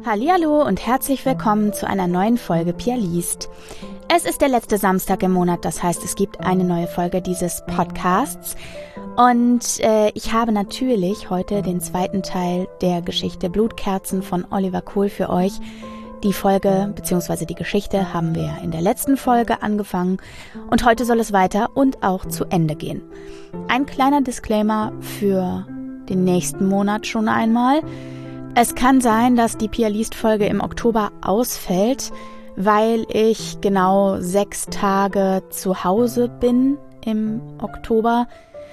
Hallihallo und herzlich willkommen zu einer neuen Folge Pia liest. Es ist der letzte Samstag im Monat, das heißt, es gibt eine neue Folge dieses Podcasts. Und ich habe natürlich heute den zweiten Teil der Geschichte Blutkerzen von Oliver Kohl für euch. Die Folge bzw. die Geschichte haben wir in der letzten Folge angefangen und heute soll es weiter und auch zu Ende gehen. Ein kleiner Disclaimer für den nächsten Monat schon einmal. Es kann sein, dass die Pia liest Folge im Oktober ausfällt, weil ich genau 6 Tage zu Hause bin im Oktober.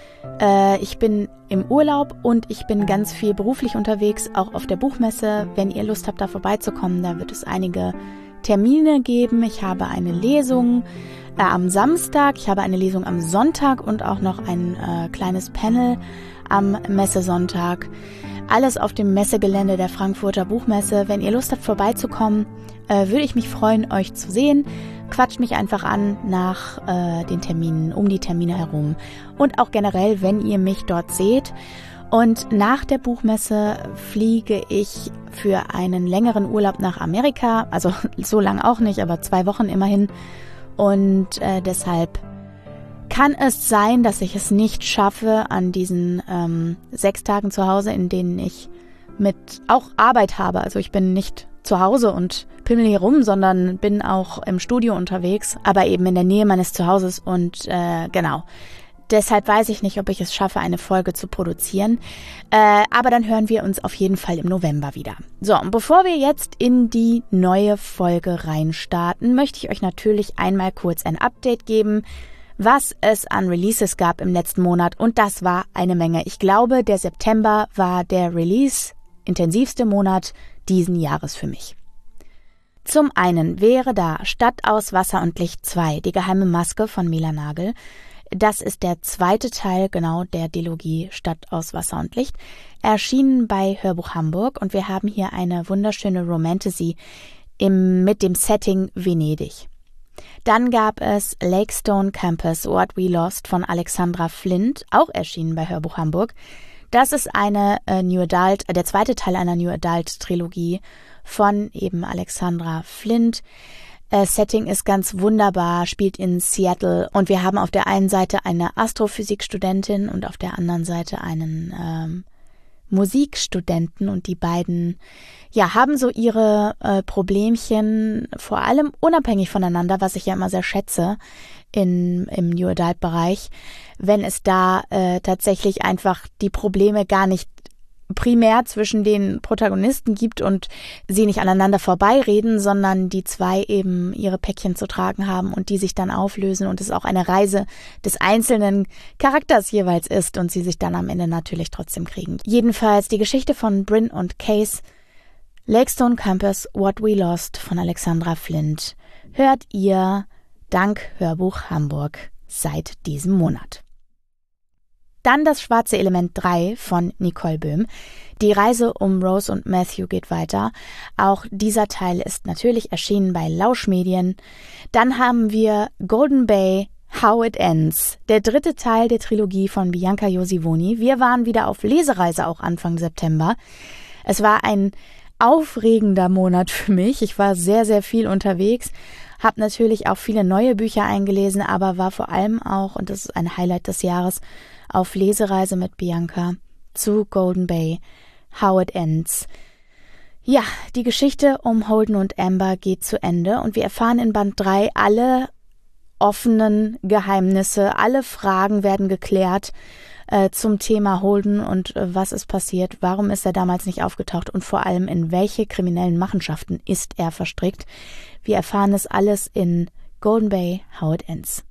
Ich bin im Urlaub und ich bin ganz viel beruflich unterwegs, auch auf der Buchmesse. Wenn ihr Lust habt, da vorbeizukommen, da wird es einige Termine geben. Ich habe eine Lesung am Samstag, ich habe eine Lesung am Sonntag und auch noch ein kleines Panel am Messesonntag. Alles auf dem Messegelände der Frankfurter Buchmesse. Wenn ihr Lust habt, vorbeizukommen, würde ich mich freuen, euch zu sehen. Quatscht mich einfach an nach den Terminen, um die Termine herum. Und auch generell, wenn ihr mich dort seht. Und nach der Buchmesse fliege ich für einen längeren Urlaub nach Amerika. Also so lang auch nicht, aber 2 Wochen immerhin. Und deshalb kann es sein, dass ich es nicht schaffe, an diesen 6 Tagen zu Hause, in denen ich mit auch Arbeit habe. Also ich bin nicht zu Hause und pimmel hier rum, sondern bin auch im Studio unterwegs, aber eben in der Nähe meines Zuhauses und genau. Deshalb weiß ich nicht, ob ich es schaffe, eine Folge zu produzieren. Aber dann hören wir uns auf jeden Fall im November wieder. So, und bevor wir jetzt in die neue Folge reinstarten, möchte ich euch natürlich einmal kurz ein Update geben, was es an Releases gab im letzten Monat. Und das war eine Menge. Ich glaube, der September war der Release-intensivste Monat diesen Jahres für mich. Zum einen wäre da Stadt aus Wasser und Licht 2, die geheime Maske von Mila Nagel. Das ist der zweite Teil genau der Dilogie Stadt aus Wasser und Licht, erschienen bei Hörbuch Hamburg. Und wir haben hier eine wunderschöne Romantasy mit dem Setting Venedig. Dann gab es Lakestone Campus, What We Lost von Alexandra Flint, auch erschienen bei Hörbuch Hamburg. Das ist eine der zweite Teil einer New Adult Trilogie von eben Alexandra Flint. Setting ist ganz wunderbar, spielt in Seattle und wir haben auf der einen Seite eine Astrophysikstudentin und auf der anderen Seite einen Musikstudenten und die beiden haben so ihre Problemchen, vor allem unabhängig voneinander, was ich ja immer sehr schätze im New Adult Bereich, wenn es da tatsächlich einfach die Probleme gar nicht primär zwischen den Protagonisten gibt und sie nicht aneinander vorbeireden, sondern die zwei eben ihre Päckchen zu tragen haben und die sich dann auflösen und es auch eine Reise des einzelnen Charakters jeweils ist und sie sich dann am Ende natürlich trotzdem kriegen. Jedenfalls die Geschichte von Bryn und Case, Lakestone Campus, What We Lost von Alexandra Flint, hört ihr dank Hörbuch Hamburg seit diesem Monat. Dann das schwarze Element 3 von Nicole Böhm. Die Reise um Rose und Matthew geht weiter. Auch dieser Teil ist natürlich erschienen bei Lausch Medien. Dann haben wir Golden Bay, How It Ends, der dritte Teil der Trilogie von Bianca Josivoni. Wir waren wieder auf Lesereise auch Anfang September. Es war ein aufregender Monat für mich. Ich war sehr, sehr viel unterwegs, habe natürlich auch viele neue Bücher eingelesen, aber war vor allem auch, und das ist ein Highlight des Jahres, auf Lesereise mit Bianca zu Golden Bay, How It Ends. Ja, die Geschichte um Holden und Amber geht zu Ende und wir erfahren in Band 3 alle offenen Geheimnisse, alle Fragen werden geklärt zum Thema Holden und was ist passiert, warum ist er damals nicht aufgetaucht und vor allem in welche kriminellen Machenschaften ist er verstrickt. Wir erfahren es alles in Golden Bay, How It Ends.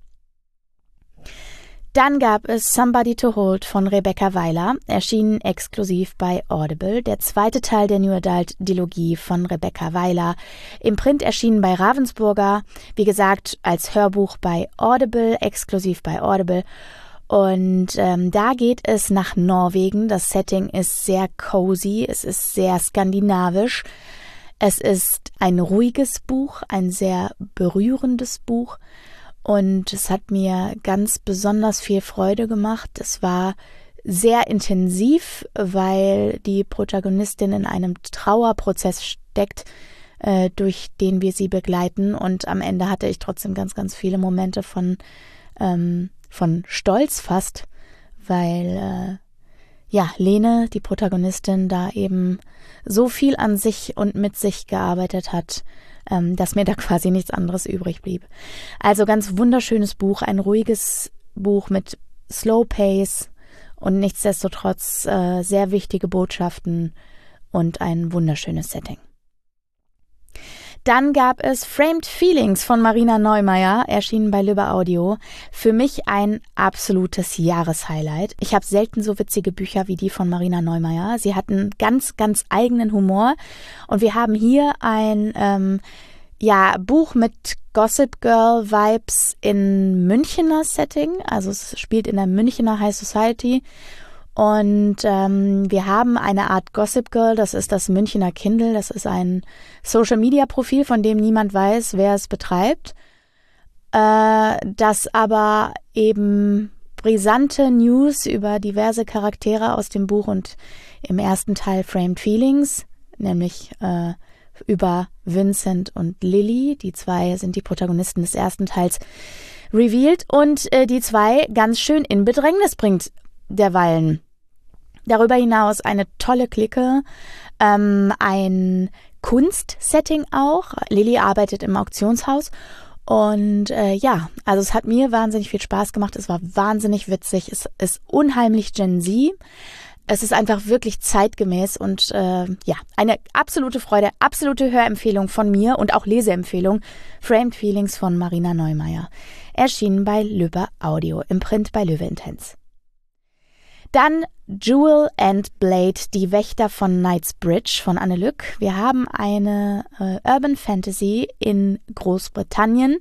Dann gab es Somebody to Hold von Rebecca Weiler, erschienen exklusiv bei Audible, der zweite Teil der New Adult Dilogie von Rebecca Weiler, im Print erschienen bei Ravensburger, wie gesagt als Hörbuch bei Audible, exklusiv bei Audible. Und da geht es nach Norwegen. Das Setting ist sehr cozy, es ist sehr skandinavisch. Es ist ein ruhiges Buch, ein sehr berührendes Buch. Und es hat mir ganz besonders viel Freude gemacht. Es war sehr intensiv, weil die Protagonistin in einem Trauerprozess gesteckt, durch den wir sie begleiten. Und am Ende hatte ich trotzdem ganz, ganz viele Momente von Stolz fast, weil Lene, die Protagonistin, da eben so viel an sich und mit sich gearbeitet hat, dass mir da quasi nichts anderes übrig blieb. Also ganz wunderschönes Buch, ein ruhiges Buch mit Slow Pace und nichtsdestotrotz sehr wichtige Botschaften und ein wunderschönes Setting. Dann gab es Framed Feelings von Marina Neumeier, erschienen bei Lübbe Audio. Für mich ein absolutes Jahreshighlight. Ich habe selten so witzige Bücher wie die von Marina Neumeier. Sie hat einen ganz, ganz eigenen Humor. Und wir haben hier ein Buch mit Gossip Girl Vibes in Münchener Setting. Also es spielt in der Münchener High Society. Und wir haben eine Art Gossip Girl, das ist das Münchener Kindle, das ist ein Social-Media-Profil, von dem niemand weiß, wer es betreibt, das aber eben brisante News über diverse Charaktere aus dem Buch und im ersten Teil Framed Feelings, nämlich über Vincent und Lily, die zwei sind die Protagonisten des ersten Teils, revealed und die zwei ganz schön in Bedrängnis bringt derweilen. Darüber hinaus eine tolle Clique, ein Kunstsetting auch. Lily arbeitet im Auktionshaus und also es hat mir wahnsinnig viel Spaß gemacht. Es war wahnsinnig witzig. Es ist unheimlich Gen Z. Es ist einfach wirklich zeitgemäß und eine absolute Freude, absolute Hörempfehlung von mir und auch Leseempfehlung. Framed Feelings von Marina Neumeier. Erschienen bei Lübbe Audio, im Print bei Löwe Intense. Dann Jewel and Blade, die Wächter von Knightsbridge von Anne Lück. Wir haben eine Urban Fantasy in Großbritannien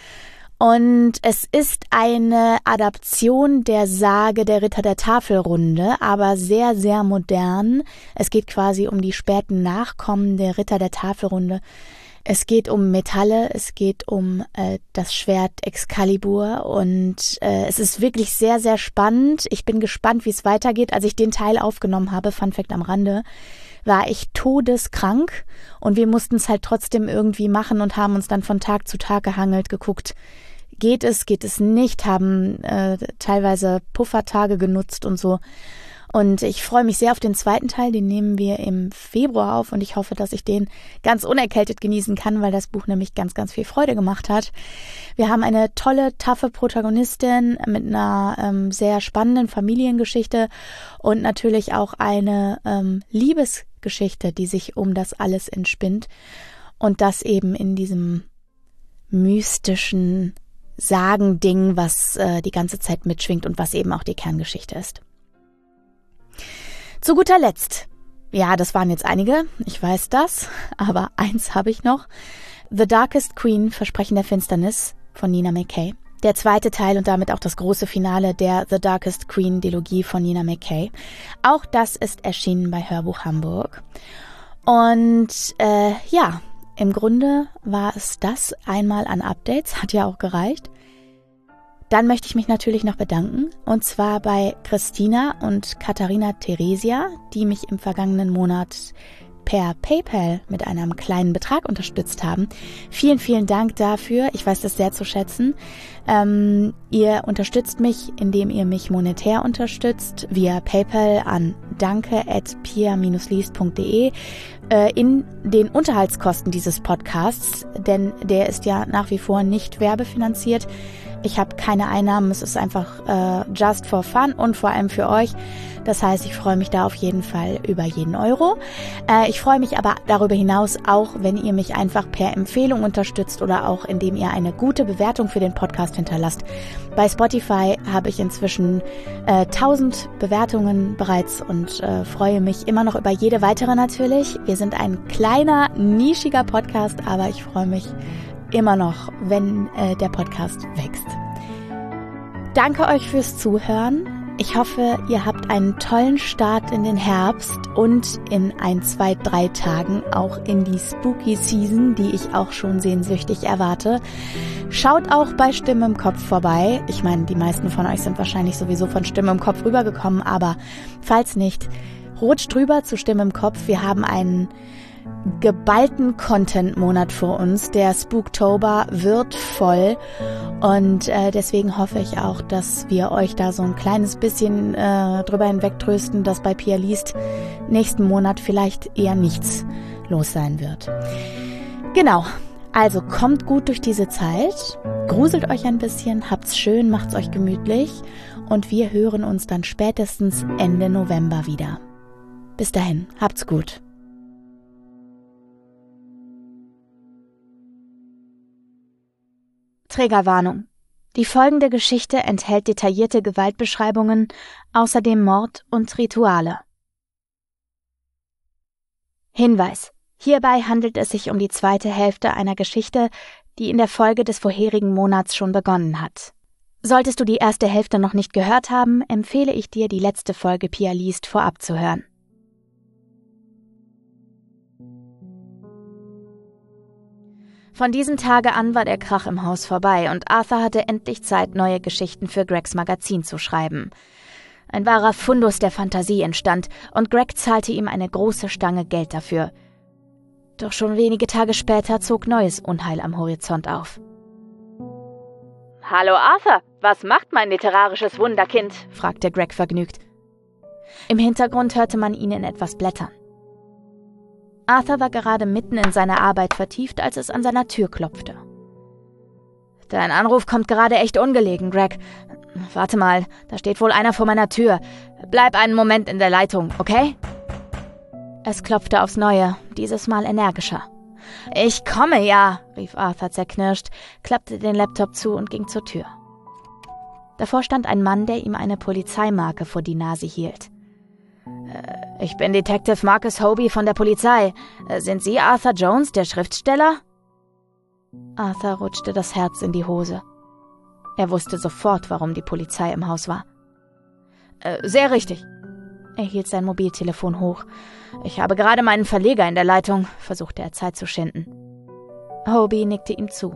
und es ist eine Adaption der Sage der Ritter der Tafelrunde, aber sehr, sehr modern. Es geht quasi um die späten Nachkommen der Ritter der Tafelrunde. Es geht um Metalle, es geht um das Schwert Excalibur und es ist wirklich sehr, sehr spannend. Ich bin gespannt, wie es weitergeht. Als ich den Teil aufgenommen habe, Fun Fact am Rande, war ich todeskrank und wir mussten es halt trotzdem irgendwie machen und haben uns dann von Tag zu Tag gehangelt, geguckt, geht es nicht, haben teilweise Puffertage genutzt und so. Und ich freue mich sehr auf den zweiten Teil, den nehmen wir im Februar auf und ich hoffe, dass ich den ganz unerkältet genießen kann, weil das Buch nämlich ganz, ganz viel Freude gemacht hat. Wir haben eine tolle, taffe Protagonistin mit einer sehr spannenden Familiengeschichte und natürlich auch eine Liebesgeschichte, die sich um das alles entspinnt und das eben in diesem mystischen Sagending, was die ganze Zeit mitschwingt und was eben auch die Kerngeschichte ist. Zu guter Letzt, ja, das waren jetzt einige, ich weiß das, aber eins habe ich noch. The Darkest Queen, Versprechen der Finsternis von Nina Mackay. Der zweite Teil und damit auch das große Finale der The Darkest Queen Dilogie von Nina Mackay. Auch das ist erschienen bei Hörbuch Hamburg. Und im Grunde war es das einmal an Updates, hat ja auch gereicht. Dann möchte ich mich natürlich noch bedanken, und zwar bei Christina und Katharina Theresia, die mich im vergangenen Monat per PayPal mit einem kleinen Betrag unterstützt haben. Vielen, vielen Dank dafür. Ich weiß das sehr zu schätzen. Ihr unterstützt mich, indem ihr mich monetär unterstützt, via PayPal an danke@pia-liest.de in den Unterhaltskosten dieses Podcasts, denn der ist ja nach wie vor nicht werbefinanziert. Ich habe keine Einnahmen, es ist einfach just for fun und vor allem für euch. Das heißt, ich freue mich da auf jeden Fall über jeden Euro. Ich freue mich aber darüber hinaus auch, wenn ihr mich einfach per Empfehlung unterstützt oder auch indem ihr eine gute Bewertung für den Podcast hinterlasst. Bei Spotify habe ich inzwischen 1000 Bewertungen bereits und freue mich immer noch über jede weitere natürlich. Wir sind ein kleiner, nischiger Podcast, aber ich freue mich immer noch, wenn der Podcast wächst. Danke euch fürs Zuhören. Ich hoffe, ihr habt einen tollen Start in den Herbst und in 1, 2, 3 Tagen auch in die Spooky Season, die ich auch schon sehnsüchtig erwarte. Schaut auch bei Stimme im Kopf vorbei. Ich meine, die meisten von euch sind wahrscheinlich sowieso von Stimme im Kopf rübergekommen, aber falls nicht, rutscht rüber zu Stimme im Kopf. Wir haben einen geballten Content-Monat vor uns. Der Spooktober wird voll und deswegen hoffe ich auch, dass wir euch da so ein kleines bisschen drüber hinwegtrösten, dass bei Pia liest nächsten Monat vielleicht eher nichts los sein wird. Genau, also kommt gut durch diese Zeit, gruselt euch ein bisschen, habt's schön, macht's euch gemütlich und wir hören uns dann spätestens Ende November wieder. Bis dahin, habt's gut. Trägerwarnung. Die folgende Geschichte enthält detaillierte Gewaltbeschreibungen, außerdem Mord und Rituale. Hinweis: Hierbei handelt es sich um die zweite Hälfte einer Geschichte, die in der Folge des vorherigen Monats schon begonnen hat. Solltest du die erste Hälfte noch nicht gehört haben, empfehle ich dir, die letzte Folge Pia liest vorab zu hören. Von diesem Tage an war der Krach im Haus vorbei und Arthur hatte endlich Zeit, neue Geschichten für Gregs Magazin zu schreiben. Ein wahrer Fundus der Fantasie entstand und Greg zahlte ihm eine große Stange Geld dafür. Doch schon wenige Tage später zog neues Unheil am Horizont auf. »Hallo Arthur, was macht mein literarisches Wunderkind?« fragte Greg vergnügt. Im Hintergrund hörte man ihn in etwas blättern. Arthur war gerade mitten in seiner Arbeit vertieft, als es an seiner Tür klopfte. »Dein Anruf kommt gerade echt ungelegen, Greg. Warte mal, da steht wohl einer vor meiner Tür. Bleib einen Moment in der Leitung, okay?« Es klopfte aufs Neue, dieses Mal energischer. »Ich komme ja«, rief Arthur zerknirscht, klappte den Laptop zu und ging zur Tür. Davor stand ein Mann, der ihm eine Polizeimarke vor die Nase hielt. »Ich bin Detective Marcus Hobie von der Polizei. Sind Sie Arthur Jones, der Schriftsteller?« Arthur rutschte das Herz in die Hose. Er wusste sofort, warum die Polizei im Haus war. »Sehr richtig.« Er hielt sein Mobiltelefon hoch. »Ich habe gerade meinen Verleger in der Leitung«, versuchte er Zeit zu schinden. Hobie nickte ihm zu.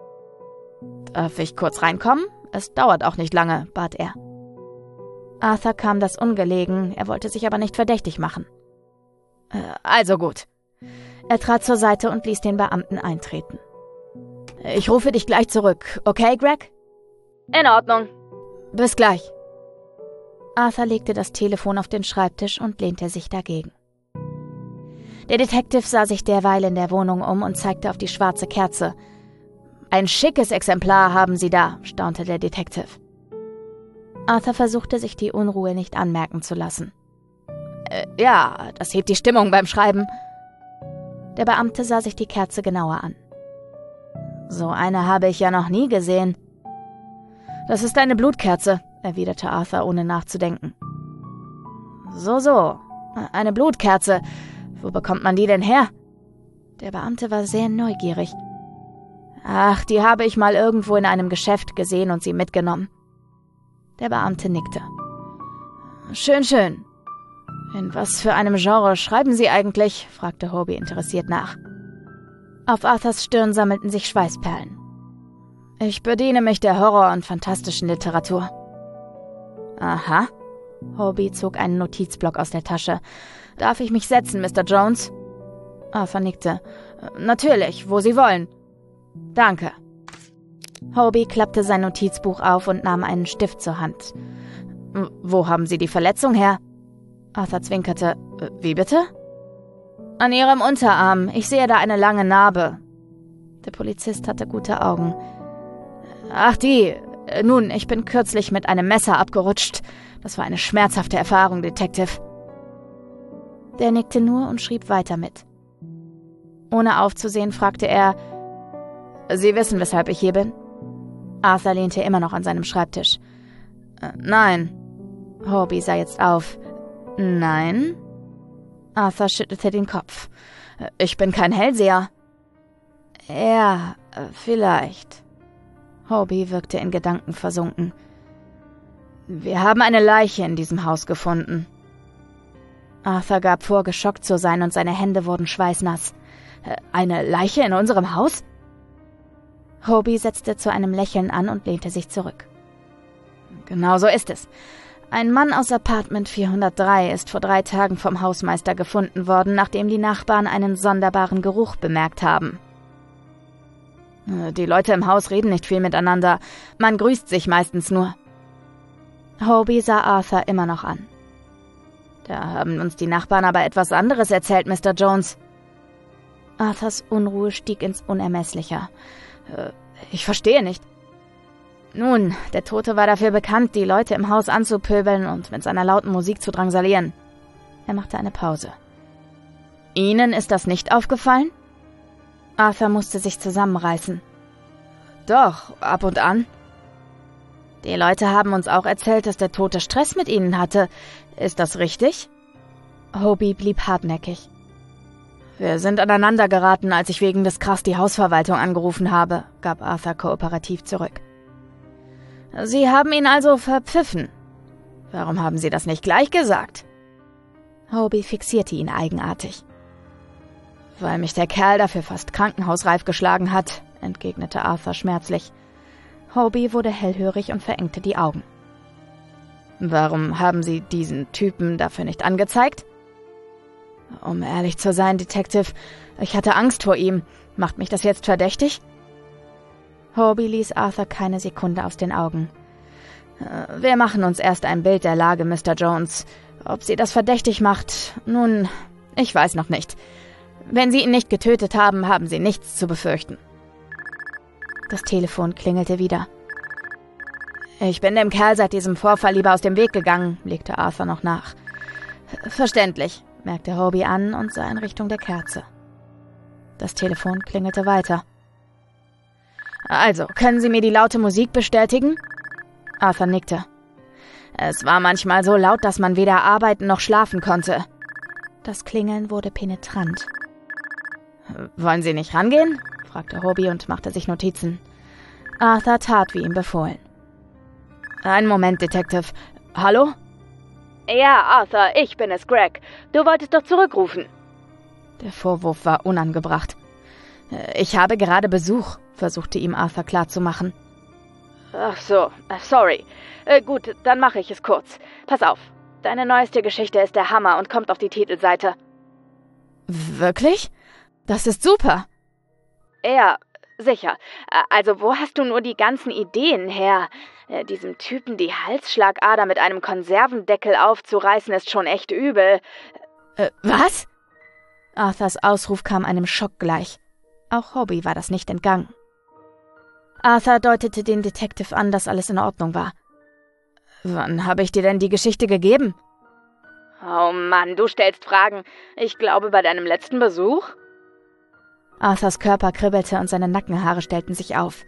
»Darf ich kurz reinkommen? Es dauert auch nicht lange«, bat er. Arthur kam das ungelegen, er wollte sich aber nicht verdächtig machen. »Also gut.« Er trat zur Seite und ließ den Beamten eintreten. »Ich rufe dich gleich zurück, okay, Greg?« »In Ordnung. Bis gleich.« Arthur legte das Telefon auf den Schreibtisch und lehnte sich dagegen. Der Detective sah sich derweil in der Wohnung um und zeigte auf die schwarze Kerze. »Ein schickes Exemplar haben Sie da«, staunte der Detective. Arthur versuchte, sich die Unruhe nicht anmerken zu lassen. Ja, das hebt die Stimmung beim Schreiben.« Der Beamte sah sich die Kerze genauer an. »So eine habe ich ja noch nie gesehen.« »Das ist eine Blutkerze«, erwiderte Arthur, ohne nachzudenken. So, eine Blutkerze. Wo bekommt man die denn her?« Der Beamte war sehr neugierig. »Ach, die habe ich mal irgendwo in einem Geschäft gesehen und sie mitgenommen.« Der Beamte nickte. Schön. In was für einem Genre schreiben Sie eigentlich?« fragte Hobie interessiert nach. Auf Arthurs Stirn sammelten sich Schweißperlen. »Ich bediene mich der Horror- und fantastischen Literatur.« »Aha.« Hobie zog einen Notizblock aus der Tasche. »Darf ich mich setzen, Mr. Jones?« Arthur nickte. »Natürlich, wo Sie wollen.« »Danke.« Hobie klappte sein Notizbuch auf und nahm einen Stift zur Hand. »Wo haben Sie die Verletzung her?« Arthur zwinkerte. »Wie bitte?« »An Ihrem Unterarm. Ich sehe da eine lange Narbe.« Der Polizist hatte gute Augen. »Ach, die. Nun, ich bin kürzlich mit einem Messer abgerutscht. Das war eine schmerzhafte Erfahrung, Detective.« Der nickte nur und schrieb weiter mit. Ohne aufzusehen, fragte er, »Sie wissen, weshalb ich hier bin?« Arthur lehnte immer noch an seinem Schreibtisch. »Nein.« Hobie sah jetzt auf. »Nein?« Arthur schüttelte den Kopf. »Ich bin kein Hellseher.« »Ja, vielleicht.« Hobie wirkte in Gedanken versunken. »Wir haben eine Leiche in diesem Haus gefunden.« Arthur gab vor, geschockt zu sein, und seine Hände wurden schweißnass. »Eine Leiche in unserem Haus?« Hobie setzte zu einem Lächeln an und lehnte sich zurück. »Genau so ist es. Ein Mann aus Apartment 403 ist vor 3 Tagen vom Hausmeister gefunden worden, nachdem die Nachbarn einen sonderbaren Geruch bemerkt haben. Die Leute im Haus reden nicht viel miteinander. Man grüßt sich meistens nur. Hobie sah Arthur immer noch an. Da haben uns die Nachbarn aber etwas anderes erzählt, Mr. Jones. Arthurs Unruhe stieg ins Unermessliche. Ich verstehe nicht. Nun, der Tote war dafür bekannt, die Leute im Haus anzupöbeln und mit seiner lauten Musik zu drangsalieren. Er machte eine Pause. Ihnen ist das nicht aufgefallen? Arthur musste sich zusammenreißen. Doch, ab und an. Die Leute haben uns auch erzählt, dass der Tote Stress mit ihnen hatte. Ist das richtig? Hobie blieb hartnäckig. Wir sind aneinander geraten, als ich wegen des Krachs die Hausverwaltung angerufen habe, gab Arthur kooperativ zurück. Sie haben ihn also verpfiffen. Warum haben Sie das nicht gleich gesagt? Hobie fixierte ihn eigenartig. Weil mich der Kerl dafür fast krankenhausreif geschlagen hat, entgegnete Arthur schmerzlich. Hobie wurde hellhörig und verengte die Augen. Warum haben Sie diesen Typen dafür nicht angezeigt? Um ehrlich zu sein, Detective, ich hatte Angst vor ihm. Macht mich das jetzt verdächtig? Hobie ließ Arthur keine Sekunde aus den Augen. Wir machen uns erst ein Bild der Lage, Mr. Jones. Ob Sie das verdächtig macht, nun, ich weiß noch nicht. Wenn Sie ihn nicht getötet haben, haben Sie nichts zu befürchten. Das Telefon klingelte wieder. Ich bin dem Kerl seit diesem Vorfall lieber aus dem Weg gegangen, legte Arthur noch nach. Verständlich, merkte Hobie an und sah in Richtung der Kerze. Das Telefon klingelte weiter. Also, können Sie mir die laute Musik bestätigen? Arthur nickte. Es war manchmal so laut, dass man weder arbeiten noch schlafen konnte. Das Klingeln wurde penetrant. Wollen Sie nicht rangehen? Fragte Hobie und machte sich Notizen. Arthur tat, wie ihm befohlen. Einen Moment, Detective. Hallo? Ja, Arthur, ich bin es, Greg. Du wolltest doch zurückrufen. Der Vorwurf war unangebracht. Ich habe gerade Besuch, versuchte ihm Arthur klarzumachen. Ach so, sorry. Gut, dann mache ich es kurz. Pass auf, deine neueste Geschichte ist der Hammer und kommt auf die Titelseite. Wirklich? Das ist super. Ja, sicher. Also wo hast du nur die ganzen Ideen her? Diesem Typen die Halsschlagader mit einem Konservendeckel aufzureißen, ist schon echt übel. Was? Arthurs Ausruf kam einem Schock gleich. Auch Hobie war das nicht entgangen. Arthur deutete den Detective an, dass alles in Ordnung war. Wann habe ich dir denn die Geschichte gegeben? Oh Mann, du stellst Fragen. Ich glaube, bei deinem letzten Besuch? Arthurs Körper kribbelte und seine Nackenhaare stellten sich auf.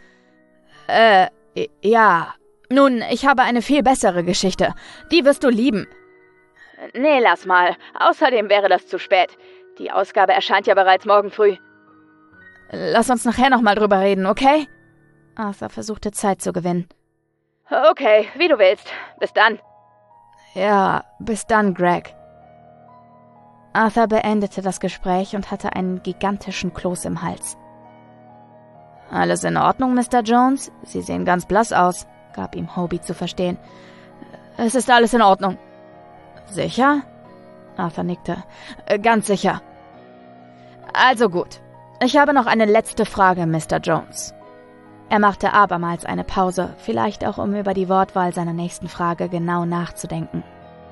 Ja. Nun, ich habe eine viel bessere Geschichte. Die wirst du lieben. Nee, lass mal. Außerdem wäre das zu spät. Die Ausgabe erscheint ja bereits morgen früh. Lass uns nachher nochmal drüber reden, okay? Arthur versuchte Zeit zu gewinnen. Okay, wie du willst. Bis dann. Ja, bis dann, Greg. Arthur beendete das Gespräch und hatte einen gigantischen Kloß im Hals. Alles in Ordnung, Mr. Jones? Sie sehen ganz blass aus, gab ihm Hobie zu verstehen. Es ist alles in Ordnung. Sicher? Arthur nickte. Ganz sicher. Also gut. Ich habe noch eine letzte Frage, Mr. Jones. Er machte abermals eine Pause, vielleicht auch um über die Wortwahl seiner nächsten Frage genau nachzudenken.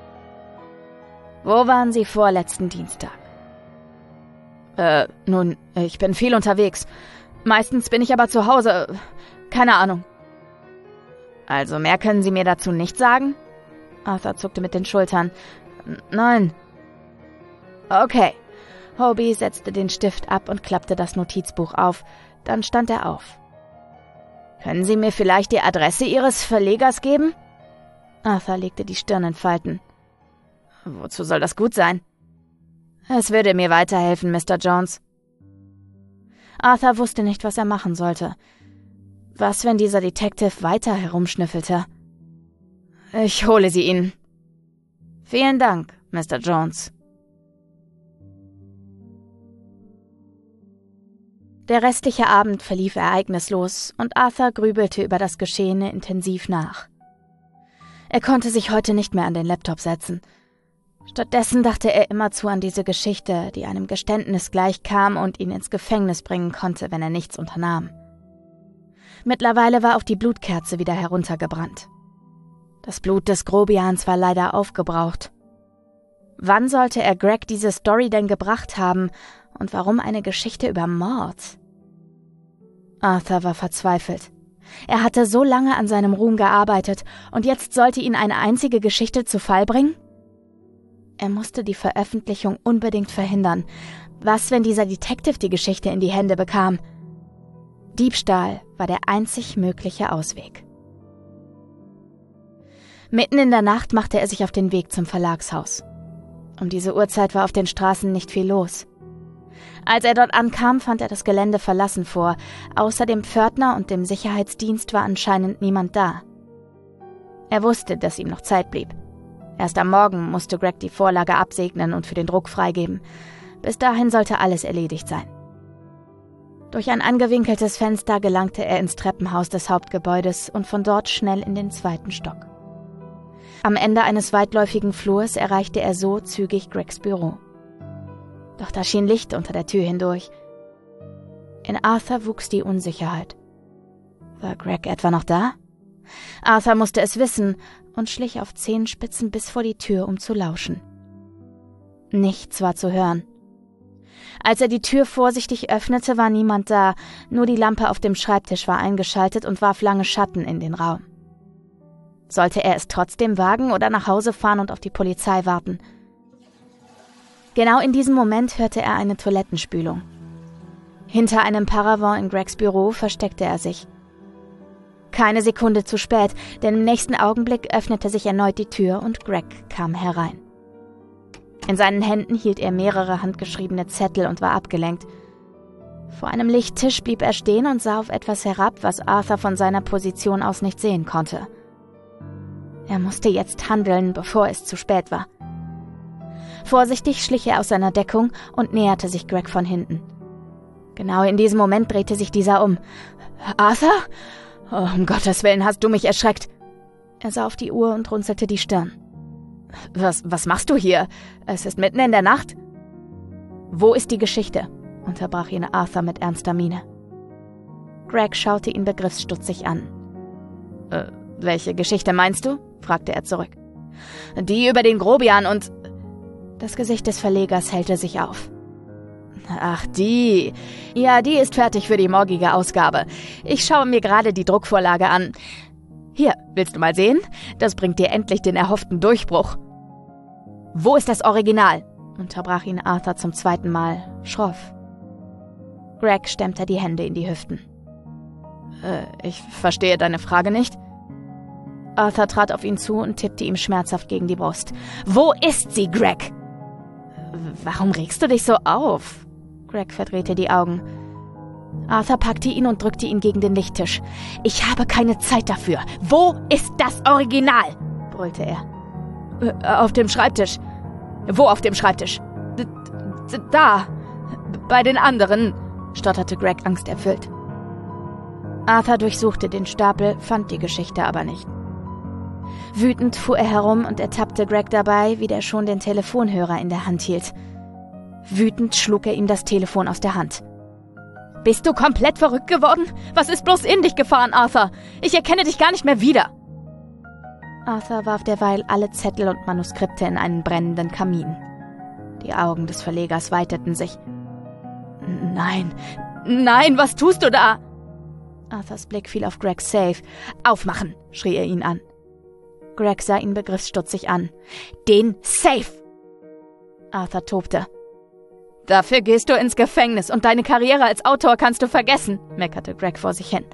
Wo waren Sie vorletzten Dienstag? Nun, ich bin viel unterwegs. Meistens bin ich aber zu Hause. Keine Ahnung. Also mehr können Sie mir dazu nicht sagen? Arthur zuckte mit den Schultern. Nein. Okay. Hobie setzte den Stift ab und klappte das Notizbuch auf. Dann stand er auf. Können Sie mir vielleicht die Adresse Ihres Verlegers geben? Arthur legte die Stirn in Falten. Wozu soll das gut sein? Es würde mir weiterhelfen, Mr. Jones. Arthur wusste nicht, was er machen sollte. Was, wenn dieser Detective weiter herumschnüffelte? Ich hole sie Ihnen. Vielen Dank, Mr. Jones. Der restliche Abend verlief ereignislos und Arthur grübelte über das Geschehene intensiv nach. Er konnte sich heute nicht mehr an den Laptop setzen. Stattdessen dachte er immerzu an diese Geschichte, die einem Geständnis gleichkam und ihn ins Gefängnis bringen konnte, wenn er nichts unternahm. Mittlerweile war auch die Blutkerze wieder heruntergebrannt. Das Blut des Grobians war leider aufgebraucht. Wann sollte er Greg diese Story denn gebracht haben und warum eine Geschichte über Mord? Arthur war verzweifelt. Er hatte so lange an seinem Ruhm gearbeitet und jetzt sollte ihn eine einzige Geschichte zu Fall bringen? Er musste die Veröffentlichung unbedingt verhindern. Was, wenn dieser Detective die Geschichte in die Hände bekam? Diebstahl war der einzig mögliche Ausweg. Mitten in der Nacht machte er sich auf den Weg zum Verlagshaus. Um diese Uhrzeit war auf den Straßen nicht viel los. Als er dort ankam, fand er das Gelände verlassen vor. Außer dem Pförtner und dem Sicherheitsdienst war anscheinend niemand da. Er wusste, dass ihm noch Zeit blieb. Erst am Morgen musste Greg die Vorlage absegnen und für den Druck freigeben. Bis dahin sollte alles erledigt sein. Durch ein angewinkeltes Fenster gelangte er ins Treppenhaus des Hauptgebäudes und von dort schnell in den 2. Stock. Am Ende eines weitläufigen Flurs erreichte er so zügig Gregs Büro. Doch da schien Licht unter der Tür hindurch. In Arthur wuchs die Unsicherheit. War Greg etwa noch da? Arthur musste es wissen und schlich auf Zehenspitzen bis vor die Tür, um zu lauschen. Nichts war zu hören. Als er die Tür vorsichtig öffnete, war niemand da, nur die Lampe auf dem Schreibtisch war eingeschaltet und warf lange Schatten in den Raum. Sollte er es trotzdem wagen oder nach Hause fahren und auf die Polizei warten? Genau in diesem Moment hörte er eine Toilettenspülung. Hinter einem Paravent in Gregs Büro versteckte er sich. Keine Sekunde zu spät, denn im nächsten Augenblick öffnete sich erneut die Tür und Greg kam herein. In seinen Händen hielt er mehrere handgeschriebene Zettel und war abgelenkt. Vor einem Lichttisch blieb er stehen und sah auf etwas herab, was Arthur von seiner Position aus nicht sehen konnte. Er musste jetzt handeln, bevor es zu spät war. Vorsichtig schlich er aus seiner Deckung und näherte sich Greg von hinten. Genau in diesem Moment drehte sich dieser um. »Arthur? Oh, um Gottes Willen, hast du mich erschreckt!« Er sah auf die Uhr und runzelte die Stirn. Was machst du hier? Es ist mitten in der Nacht.« »Wo ist die Geschichte?« unterbrach ihn Arthur mit ernster Miene. Greg schaute ihn begriffsstutzig an. Welche Geschichte meinst du?« fragte er zurück. »Die über den Grobian und...« Das Gesicht des Verlegers hellte sich auf. »Ach, die. Ja, die ist fertig für die morgige Ausgabe. Ich schaue mir gerade die Druckvorlage an. Hier, willst du mal sehen? Das bringt dir endlich den erhofften Durchbruch.« »Wo ist das Original?« unterbrach ihn Arthur zum 2. Mal, schroff. Greg stemmte die Hände in die Hüften. Ich verstehe deine Frage nicht.« Arthur trat auf ihn zu und tippte ihm schmerzhaft gegen die Brust. »Wo ist sie, Greg?« »Warum regst du dich so auf?« Greg verdrehte die Augen. Arthur packte ihn und drückte ihn gegen den Lichttisch. »Ich habe keine Zeit dafür. Wo ist das Original?« brüllte er. »Auf dem Schreibtisch.« »Wo auf dem Schreibtisch?« »Da. Bei den anderen«, stotterte Greg angsterfüllt. Arthur durchsuchte den Stapel, fand die Geschichte aber nicht. Wütend fuhr er herum und ertappte Greg dabei, wie der schon den Telefonhörer in der Hand hielt. Wütend schlug er ihm das Telefon aus der Hand. »Bist du komplett verrückt geworden? Was ist bloß in dich gefahren, Arthur? Ich erkenne dich gar nicht mehr wieder!« Arthur warf derweil alle Zettel und Manuskripte in einen brennenden Kamin. Die Augen des Verlegers weiteten sich. »Nein, nein, was tust du da?« Arthurs Blick fiel auf Gregs Safe. »Aufmachen«, schrie er ihn an. Greg sah ihn begriffsstutzig an. »Den Safe!« Arthur tobte. »Dafür gehst du ins Gefängnis und deine Karriere als Autor kannst du vergessen«, meckerte Greg vor sich hin.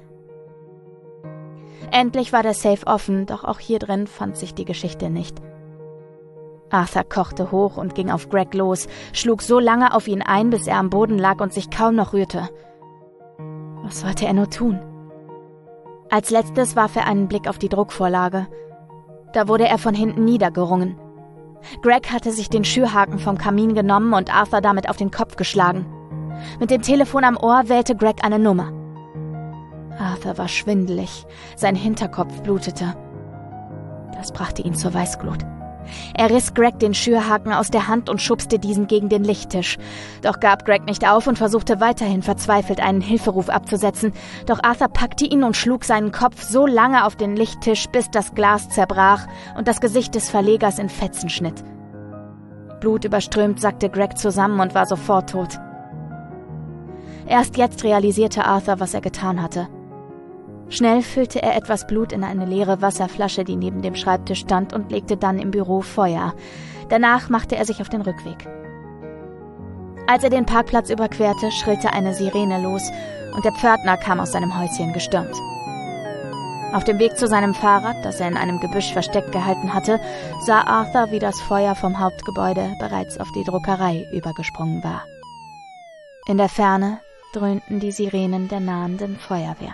Endlich war der Safe offen, doch auch hier drin fand sich die Geschichte nicht. Arthur kochte hoch und ging auf Greg los, schlug so lange auf ihn ein, bis er am Boden lag und sich kaum noch rührte. Was sollte er nur tun? Als letztes warf er einen Blick auf die Druckvorlage. Da wurde er von hinten niedergerungen. Greg hatte sich den Schürhaken vom Kamin genommen und Arthur damit auf den Kopf geschlagen. Mit dem Telefon am Ohr wählte Greg eine Nummer. Arthur war schwindelig, sein Hinterkopf blutete. Das brachte ihn zur Weißglut. Er riss Greg den Schürhaken aus der Hand und schubste diesen gegen den Lichttisch. Doch gab Greg nicht auf und versuchte weiterhin verzweifelt einen Hilferuf abzusetzen. Doch Arthur packte ihn und schlug seinen Kopf so lange auf den Lichttisch, bis das Glas zerbrach und das Gesicht des Verlegers in Fetzen schnitt. Blutüberströmt sackte Greg zusammen und war sofort tot. Erst jetzt realisierte Arthur, was er getan hatte. Schnell füllte er etwas Blut in eine leere Wasserflasche, die neben dem Schreibtisch stand, und legte dann im Büro Feuer. Danach machte er sich auf den Rückweg. Als er den Parkplatz überquerte, schrillte eine Sirene los und der Pförtner kam aus seinem Häuschen gestürmt. Auf dem Weg zu seinem Fahrrad, das er in einem Gebüsch versteckt gehalten hatte, sah Arthur, wie das Feuer vom Hauptgebäude bereits auf die Druckerei übergesprungen war. In der Ferne dröhnten die Sirenen der nahenden Feuerwehr.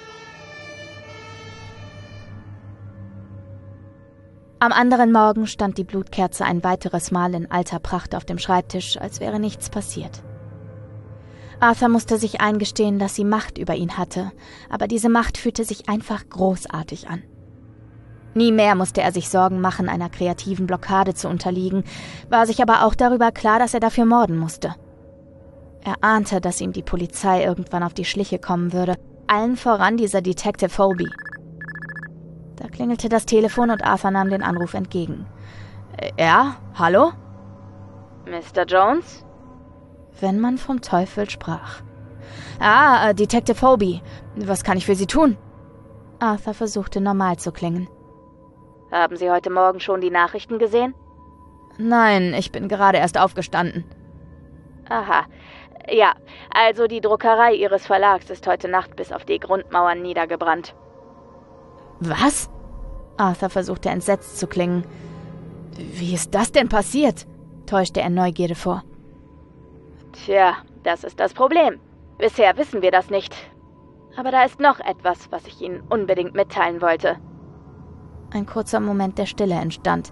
Am anderen Morgen stand die Blutkerze ein weiteres Mal in alter Pracht auf dem Schreibtisch, als wäre nichts passiert. Arthur musste sich eingestehen, dass sie Macht über ihn hatte, aber diese Macht fühlte sich einfach großartig an. Nie mehr musste er sich Sorgen machen, einer kreativen Blockade zu unterliegen, war sich aber auch darüber klar, dass er dafür morden musste. Er ahnte, dass ihm die Polizei irgendwann auf die Schliche kommen würde, allen voran dieser Detective Holby. Da klingelte das Telefon und Arthur nahm den Anruf entgegen. Ja, hallo? Mr. Jones? Wenn man vom Teufel sprach. Detective Holby. Was kann ich für Sie tun? Arthur versuchte normal zu klingen. Haben Sie heute Morgen schon die Nachrichten gesehen? Nein, ich bin gerade erst aufgestanden. Aha. Ja, also die Druckerei Ihres Verlags ist heute Nacht bis auf die Grundmauern niedergebrannt. Was? Arthur versuchte entsetzt zu klingen. Wie ist das denn passiert? Täuschte er Neugierde vor. Tja, das ist das Problem. Bisher wissen wir das nicht. Aber da ist noch etwas, was ich Ihnen unbedingt mitteilen wollte. Ein kurzer Moment der Stille entstand.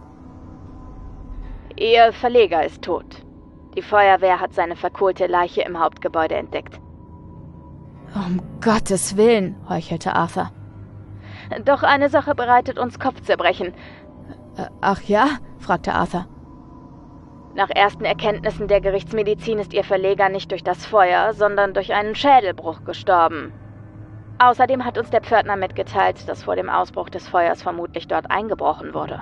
Ihr Verleger ist tot. Die Feuerwehr hat seine verkohlte Leiche im Hauptgebäude entdeckt. Um Gottes Willen, heuchelte Arthur. Doch eine Sache bereitet uns Kopfzerbrechen. Ach ja? Fragte Arthur. Nach ersten Erkenntnissen der Gerichtsmedizin ist Ihr Verleger nicht durch das Feuer, sondern durch einen Schädelbruch gestorben. Außerdem hat uns der Pförtner mitgeteilt, dass vor dem Ausbruch des Feuers vermutlich dort eingebrochen wurde.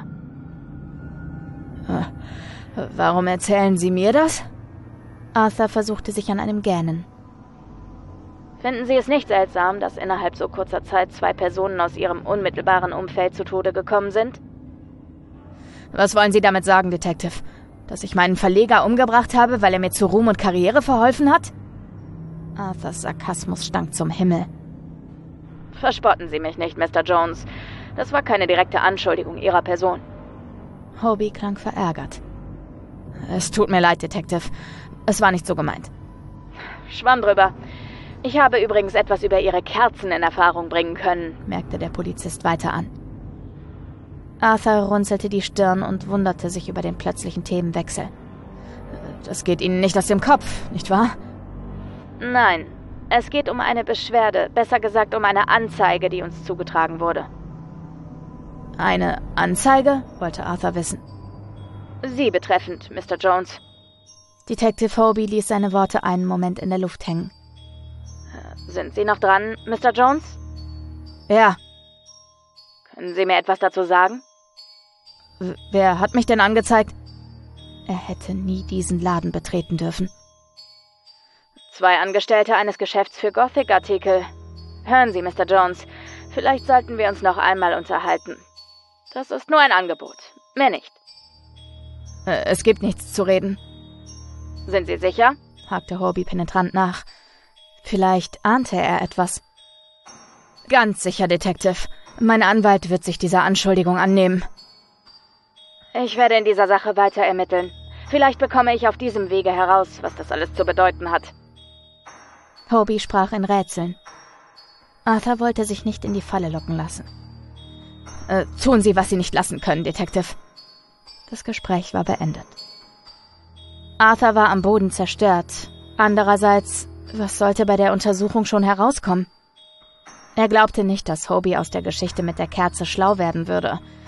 Warum erzählen Sie mir das? Arthur versuchte sich an einem Gähnen. Finden Sie es nicht seltsam, dass innerhalb so kurzer Zeit 2 Personen aus Ihrem unmittelbaren Umfeld zu Tode gekommen sind? Was wollen Sie damit sagen, Detective? Dass ich meinen Verleger umgebracht habe, weil er mir zu Ruhm und Karriere verholfen hat? Arthurs Sarkasmus stank zum Himmel. Verspotten Sie mich nicht, Mr. Jones. Das war keine direkte Anschuldigung Ihrer Person. Holby klang verärgert. Es tut mir leid, Detective. Es war nicht so gemeint. Schwamm drüber. Ich habe übrigens etwas über Ihre Kerzen in Erfahrung bringen können, merkte der Polizist weiter an. Arthur runzelte die Stirn und wunderte sich über den plötzlichen Themenwechsel. Das geht Ihnen nicht aus dem Kopf, nicht wahr? Nein, es geht um eine Beschwerde, besser gesagt um eine Anzeige, die uns zugetragen wurde. Eine Anzeige? Wollte Arthur wissen. Sie betreffend, Mr. Jones. Detective Holby ließ seine Worte einen Moment in der Luft hängen. Sind Sie noch dran, Mr. Jones? Ja. Können Sie mir etwas dazu sagen? Wer hat mich denn angezeigt? Er hätte nie diesen Laden betreten dürfen. 2 Angestellte eines Geschäfts für Gothic-Artikel. Hören Sie, Mr. Jones, vielleicht sollten wir uns noch einmal unterhalten. Das ist nur ein Angebot, mehr nicht. Es gibt nichts zu reden. Sind Sie sicher? Hakte Holby penetrant nach. Vielleicht ahnte er etwas. Ganz sicher, Detective. Mein Anwalt wird sich dieser Anschuldigung annehmen. Ich werde in dieser Sache weiter ermitteln. Vielleicht bekomme ich auf diesem Wege heraus, was das alles zu bedeuten hat. Holby sprach in Rätseln. Arthur wollte sich nicht in die Falle locken lassen. Tun Sie, was Sie nicht lassen können, Detective. Das Gespräch war beendet. Arthur war am Boden zerstört. Andererseits, was sollte bei der Untersuchung schon herauskommen? Er glaubte nicht, dass Holby aus der Geschichte mit der Kerze schlau werden würde.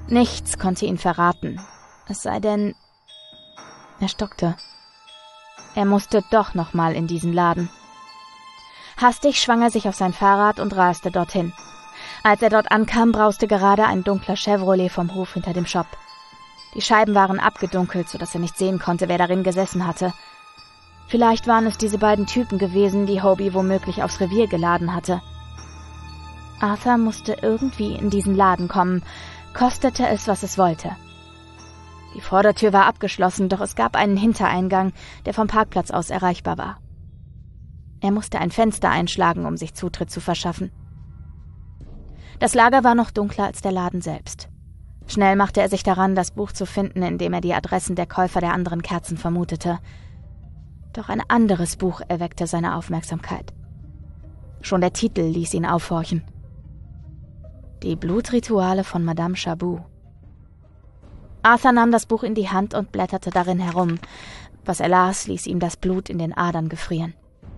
Nichts konnte ihn verraten, es sei denn... Er stockte. Er musste doch noch mal in diesen Laden. Hastig schwang er sich auf sein Fahrrad und raste dorthin. Als er dort ankam, brauste gerade ein dunkler Chevrolet vom Hof hinter dem Shop. Die Scheiben waren abgedunkelt, sodass er nicht sehen konnte, wer darin gesessen hatte. Vielleicht waren es diese beiden Typen gewesen, die Hobie womöglich aufs Revier geladen hatte. Arthur musste irgendwie in diesen Laden kommen, kostete es, was es wollte. Die Vordertür war abgeschlossen, doch es gab einen Hintereingang, der vom Parkplatz aus erreichbar war. Er musste ein Fenster einschlagen, um sich Zutritt zu verschaffen. Das Lager war noch dunkler als der Laden selbst. Schnell machte er sich daran, das Buch zu finden, in dem er die Adressen der Käufer der anderen Kerzen vermutete. Doch ein anderes Buch erweckte seine Aufmerksamkeit. Schon der Titel ließ ihn aufhorchen. Die Blutrituale von Madame Chabot. Arthur nahm das Buch in die Hand und blätterte darin herum. Was er las, ließ ihm das Blut in den Adern gefrieren.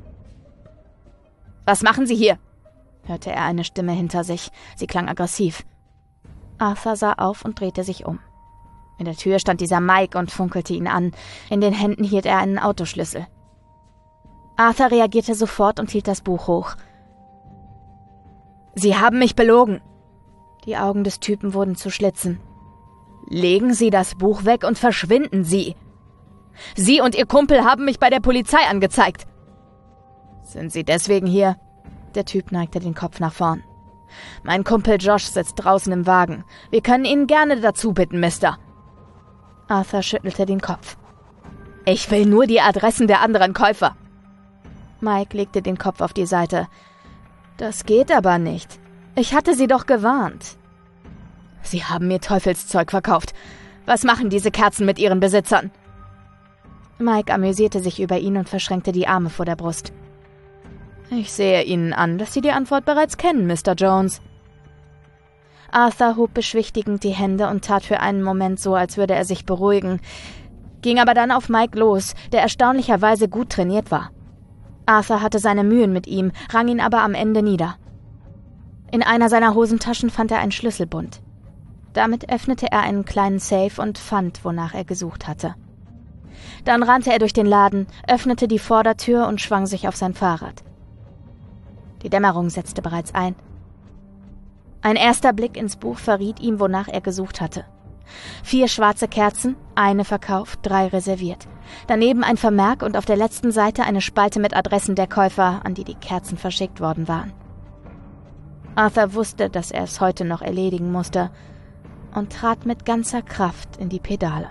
»Was machen Sie hier?« hörte er eine Stimme hinter sich. Sie klang aggressiv. Arthur sah auf und drehte sich um. In der Tür stand dieser Mike und funkelte ihn an. In den Händen hielt er einen Autoschlüssel. Arthur reagierte sofort und hielt das Buch hoch. »Sie haben mich belogen!« Die Augen des Typen wurden zu Schlitzen. »Legen Sie das Buch weg und verschwinden Sie! Sie und Ihr Kumpel haben mich bei der Polizei angezeigt!« »Sind Sie deswegen hier?« Der Typ neigte den Kopf nach vorn. »Mein Kumpel Josh sitzt draußen im Wagen. Wir können ihn gerne dazu bitten, Mister.« Arthur schüttelte den Kopf. »Ich will nur die Adressen der anderen Käufer.« Mike legte den Kopf auf die Seite. »Das geht aber nicht. Ich hatte Sie doch gewarnt.« »Sie haben mir Teufelszeug verkauft. Was machen diese Kerzen mit ihren Besitzern?« Mike amüsierte sich über ihn und verschränkte die Arme vor der Brust. »Ich sehe Ihnen an, dass Sie die Antwort bereits kennen, Mr. Jones.« Arthur hob beschwichtigend die Hände und tat für einen Moment so, als würde er sich beruhigen, ging aber dann auf Mike los, der erstaunlicherweise gut trainiert war. Arthur hatte seine Mühen mit ihm, rang ihn aber am Ende nieder. In einer seiner Hosentaschen fand er einen Schlüsselbund. Damit öffnete er einen kleinen Safe und fand, wonach er gesucht hatte. Dann rannte er durch den Laden, öffnete die Vordertür und schwang sich auf sein Fahrrad. Die Dämmerung setzte bereits ein. Ein erster Blick ins Buch verriet ihm, wonach er gesucht hatte. 4 schwarze Kerzen, eine verkauft, 3 reserviert. Daneben ein Vermerk und auf der letzten Seite eine Spalte mit Adressen der Käufer, an die die Kerzen verschickt worden waren. Arthur wusste, dass er es heute noch erledigen musste und trat mit ganzer Kraft in die Pedale.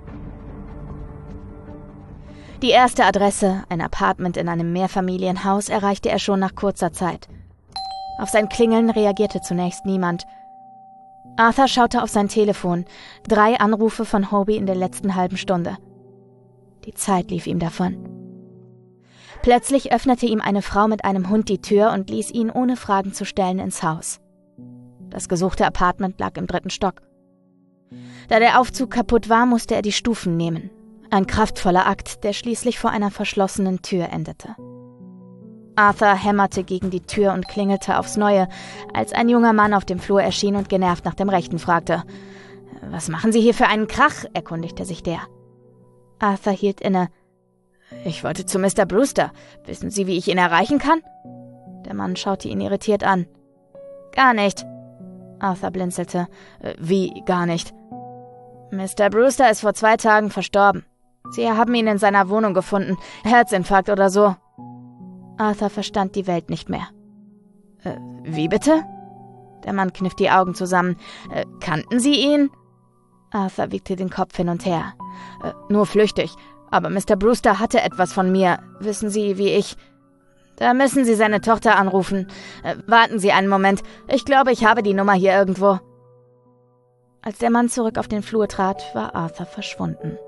Die erste Adresse, ein Apartment in einem Mehrfamilienhaus, erreichte er schon nach kurzer Zeit. Auf sein Klingeln reagierte zunächst niemand. Arthur schaute auf sein Telefon. 3 Anrufe von Hobie in der letzten halben Stunde. Die Zeit lief ihm davon. Plötzlich öffnete ihm eine Frau mit einem Hund die Tür und ließ ihn ohne Fragen zu stellen ins Haus. Das gesuchte Apartment lag im 3. Stock. Da der Aufzug kaputt war, musste er die Stufen nehmen. Ein kraftvoller Akt, der schließlich vor einer verschlossenen Tür endete. Arthur hämmerte gegen die Tür und klingelte aufs Neue, als ein junger Mann auf dem Flur erschien und genervt nach dem Rechten fragte. »Was machen Sie hier für einen Krach?« erkundigte sich der. Arthur hielt inne. »Ich wollte zu Mr. Brewster. Wissen Sie, wie ich ihn erreichen kann?« Der Mann schaute ihn irritiert an. »Gar nicht.« Arthur blinzelte. »Wie, gar nicht?« »Mr. Brewster ist vor 2 Tagen verstorben. Sie haben ihn in seiner Wohnung gefunden. Herzinfarkt oder so.« Arthur verstand die Welt nicht mehr. »Wie bitte?« Der Mann kniff die Augen zusammen. »Kannten Sie ihn?« Arthur wiegte den Kopf hin und her. »Nur flüchtig. Aber Mr. Brewster hatte etwas von mir. Wissen Sie, wie ich...« »Da müssen Sie seine Tochter anrufen. Warten Sie einen Moment. Ich glaube, ich habe die Nummer hier irgendwo.« Als der Mann zurück auf den Flur trat, war Arthur verschwunden.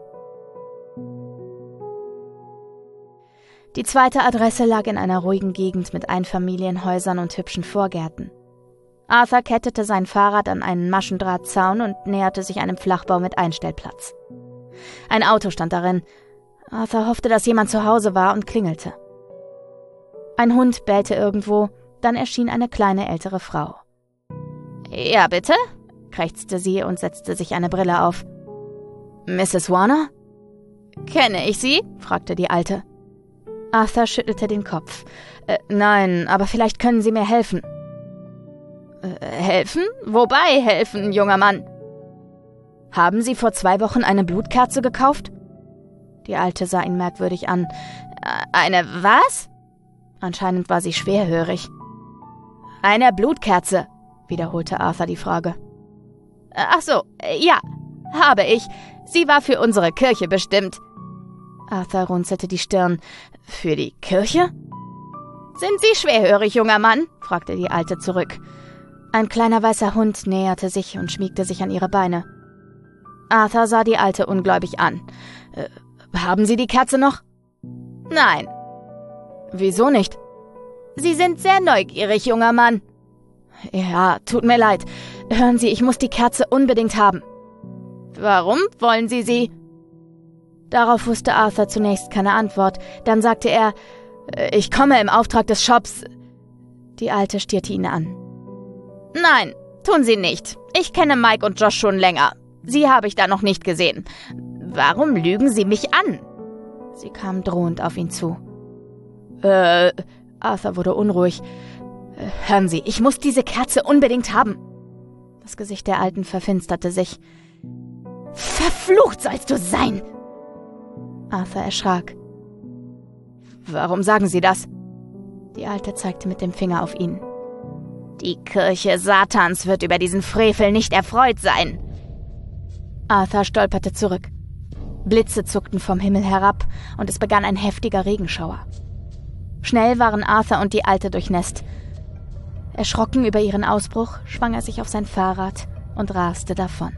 Die zweite Adresse lag in einer ruhigen Gegend mit Einfamilienhäusern und hübschen Vorgärten. Arthur kettete sein Fahrrad an einen Maschendrahtzaun und näherte sich einem Flachbau mit Einstellplatz. Ein Auto stand darin. Arthur hoffte, dass jemand zu Hause war und klingelte. Ein Hund bellte irgendwo, dann erschien eine kleine ältere Frau. »Ja, bitte?« krächzte sie und setzte sich eine Brille auf. »Mrs. Warner?« »Kenne ich Sie?« fragte die Alte. Arthur schüttelte den Kopf. »Nein, aber vielleicht können Sie mir helfen.« »Helfen? Wobei helfen, junger Mann?« »Haben Sie vor 2 Wochen eine Blutkerze gekauft?« Die Alte sah ihn merkwürdig an. »Eine was?« Anscheinend war sie schwerhörig. »Eine Blutkerze«, wiederholte Arthur die Frage. »Ach so, ja, habe ich. Sie war für unsere Kirche bestimmt.« Arthur runzelte die Stirn. »Für die Kirche?« »Sind Sie schwerhörig, junger Mann?« fragte die Alte zurück. Ein kleiner weißer Hund näherte sich und schmiegte sich an ihre Beine. Arthur sah die Alte ungläubig an. »Haben Sie die Kerze noch?« »Nein.« »Wieso nicht?« »Sie sind sehr neugierig, junger Mann.« »Ja, tut mir leid. Hören Sie, ich muss die Kerze unbedingt haben.« »Warum wollen Sie sie?« Darauf wusste Arthur zunächst keine Antwort. Dann sagte er, »Ich komme im Auftrag des Shops.« Die Alte stierte ihn an. »Nein, tun Sie nicht. Ich kenne Mike und Josh schon länger. Sie habe ich da noch nicht gesehen. Warum lügen Sie mich an?« Sie kam drohend auf ihn zu. Arthur wurde unruhig. »Hören Sie, ich muss diese Kerze unbedingt haben.« Das Gesicht der Alten verfinsterte sich. »Verflucht sollst du sein!« Arthur erschrak. »Warum sagen Sie das?« Die Alte zeigte mit dem Finger auf ihn. »Die Kirche Satans wird über diesen Frevel nicht erfreut sein.« Arthur stolperte zurück. Blitze zuckten vom Himmel herab und es begann ein heftiger Regenschauer. Schnell waren Arthur und die Alte durchnässt. Erschrocken über ihren Ausbruch schwang er sich auf sein Fahrrad und raste davon.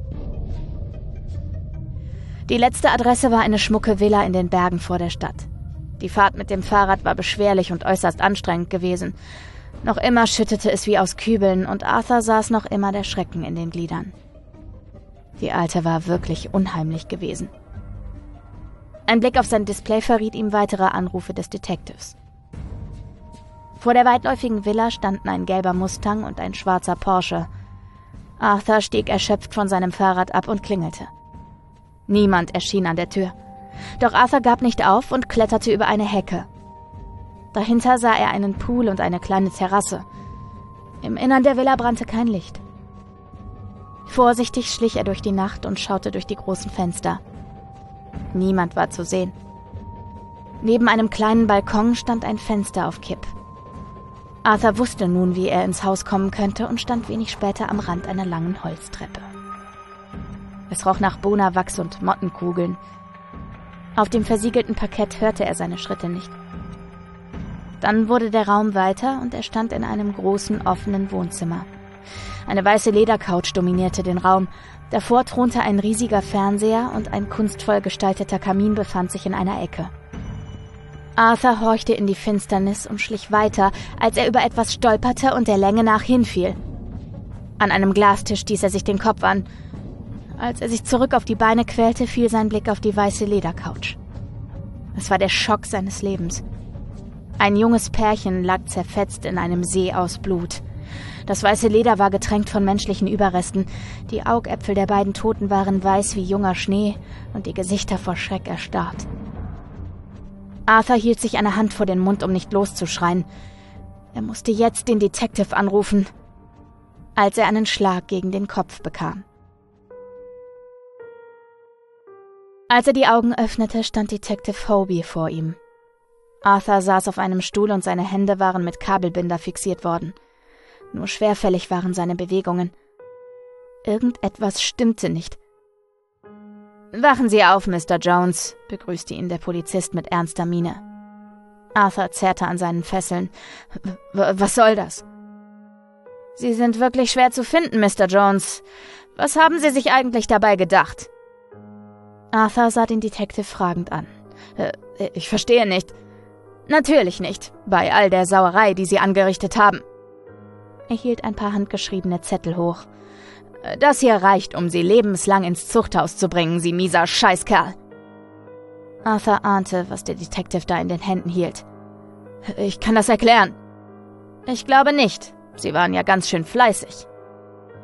Die letzte Adresse war eine schmucke Villa in den Bergen vor der Stadt. Die Fahrt mit dem Fahrrad war beschwerlich und äußerst anstrengend gewesen. Noch immer schüttete es wie aus Kübeln und Arthur saß noch immer der Schrecken in den Gliedern. Die Alte war wirklich unheimlich gewesen. Ein Blick auf sein Display verriet ihm weitere Anrufe des Detectives. Vor der weitläufigen Villa standen ein gelber Mustang und ein schwarzer Porsche. Arthur stieg erschöpft von seinem Fahrrad ab und klingelte. Niemand erschien an der Tür. Doch Arthur gab nicht auf und kletterte über eine Hecke. Dahinter sah er einen Pool und eine kleine Terrasse. Im Innern der Villa brannte kein Licht. Vorsichtig schlich er durch die Nacht und schaute durch die großen Fenster. Niemand war zu sehen. Neben einem kleinen Balkon stand ein Fenster auf Kipp. Arthur wusste nun, wie er ins Haus kommen könnte und stand wenig später am Rand einer langen Holztreppe. Es roch nach Bonawachs und Mottenkugeln. Auf dem versiegelten Parkett hörte er seine Schritte nicht. Dann wurde der Raum weiter und er stand in einem großen, offenen Wohnzimmer. Eine weiße Ledercouch dominierte den Raum. Davor thronte ein riesiger Fernseher und ein kunstvoll gestalteter Kamin befand sich in einer Ecke. Arthur horchte in die Finsternis und schlich weiter, als er über etwas stolperte und der Länge nach hinfiel. An einem Glastisch stieß er sich den Kopf an. Als er sich zurück auf die Beine quälte, fiel sein Blick auf die weiße Ledercouch. Es war der Schock seines Lebens. Ein junges Pärchen lag zerfetzt in einem See aus Blut. Das weiße Leder war getränkt von menschlichen Überresten. Die Augäpfel der beiden Toten waren weiß wie junger Schnee und die Gesichter vor Schreck erstarrt. Arthur hielt sich eine Hand vor den Mund, um nicht loszuschreien. Er musste jetzt den Detective anrufen, als er einen Schlag gegen den Kopf bekam. Als er die Augen öffnete, stand Detective Hobie vor ihm. Arthur saß auf einem Stuhl und seine Hände waren mit Kabelbinder fixiert worden. Nur schwerfällig waren seine Bewegungen. Irgendetwas stimmte nicht. »Wachen Sie auf, Mr. Jones«, begrüßte ihn der Polizist mit ernster Miene. Arthur zerrte an seinen Fesseln. »Was soll das?« »Sie sind wirklich schwer zu finden, Mr. Jones. Was haben Sie sich eigentlich dabei gedacht?« Arthur sah den Detective fragend an. »Ich verstehe nicht.« »Natürlich nicht, bei all der Sauerei, die Sie angerichtet haben.« Er hielt ein paar handgeschriebene Zettel hoch. »Das hier reicht, um Sie lebenslang ins Zuchthaus zu bringen, Sie mieser Scheißkerl!« Arthur ahnte, was der Detective da in den Händen hielt. »Ich kann das erklären.« »Ich glaube nicht. Sie waren ja ganz schön fleißig.«